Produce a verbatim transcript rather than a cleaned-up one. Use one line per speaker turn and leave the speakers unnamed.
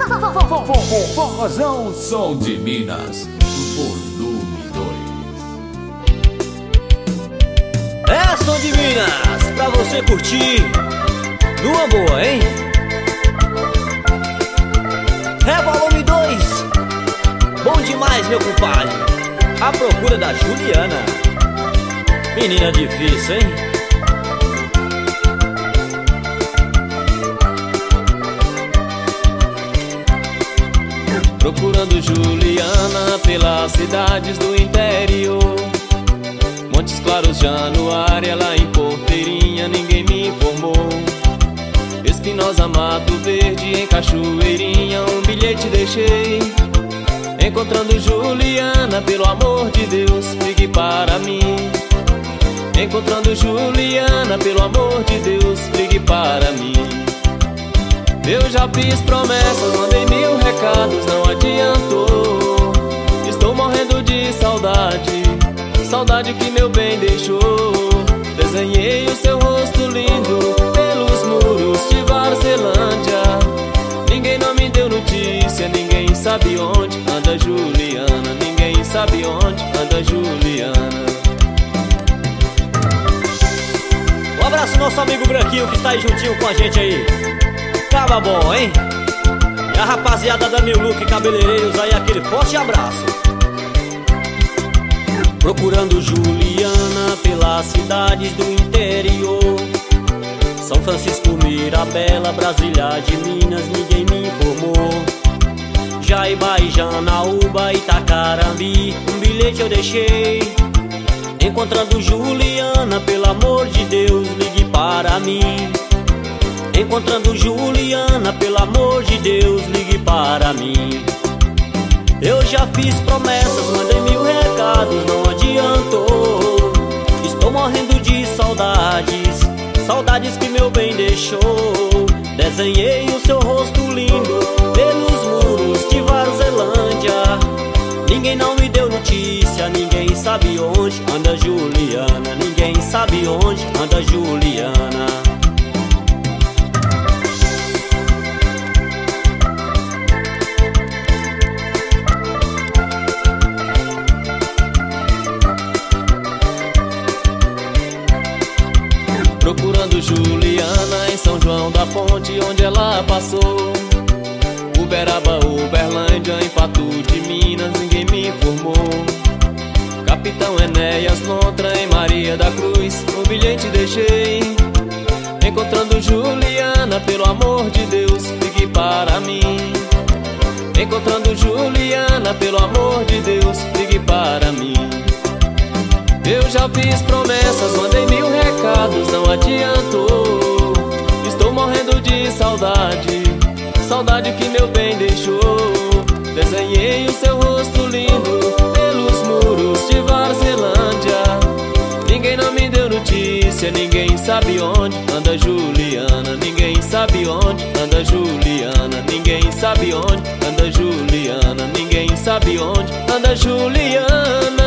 Forrozão Som de Minas, volume dois.
É Som de Minas, pra você curtir numa boa, hein? É volume dois. Bom demais, meu compadre. A procura da Juliana. Menina difícil, hein? Procurando Juliana pelas cidades do interior, Montes Claros, Januária, lá em Porteirinha ninguém me informou. Espinosa, Mato Verde, em Cachoeirinha um bilhete deixei. Encontrando Juliana, pelo amor de Deus, ligue para mim. Encontrando Juliana, pelo amor de Deus, ligue para mim. Eu já fiz promessas, mandei mil recados, não adiantou. Estou morrendo de saudade, saudade que meu bem deixou. Desenhei o seu rosto lindo pelos muros de Varzelândia. Ninguém não me deu notícia, ninguém sabe onde anda Juliana. Ninguém sabe onde anda Juliana. Um abraço nosso amigo Branquinho que está aí juntinho com a gente aí. Tava bom, hein? E a rapaziada da New Look Cabeleireiros aí, aquele forte abraço. Procurando Juliana pelas cidades do interior, São Francisco, Mirabela, Brasília de Minas, ninguém me informou. Jaiba, Janaúba, Itacarambi, um bilhete eu deixei. Encontrando Juliana, pelo amor de Deus, ligue para mim. Encontrando Juliana, pelo amor de Deus, ligue para mim. Eu já fiz promessas, mandei mil recados, não adiantou. Estou morrendo de saudades, saudades que meu bem deixou. Desenhei o seu rosto lindo pelos muros de Varzelândia. Ninguém não me deu notícia, ninguém sabe onde anda Juliana. Ninguém sabe onde anda Juliana. Procurando Juliana em São João da Ponte, onde ela passou. Uberaba, Uberlândia, em Pato de Minas, ninguém me informou. Capitão Enéas, Lontra, em Maria da Cruz, um bilhete deixei. Encontrando Juliana, pelo amor de Deus, ligue para mim. Encontrando Juliana, pelo amor de Deus, ligue para mim. Eu já fiz promessas, mandei mil recados, não adiantou. Estou morrendo de saudade, saudade que meu bem deixou. Desenhei o seu rosto lindo pelos muros de Varzelândia. Ninguém não me deu notícia, ninguém sabe onde anda Juliana. Ninguém sabe onde anda Juliana. Ninguém sabe onde anda Juliana. Ninguém sabe onde anda Juliana.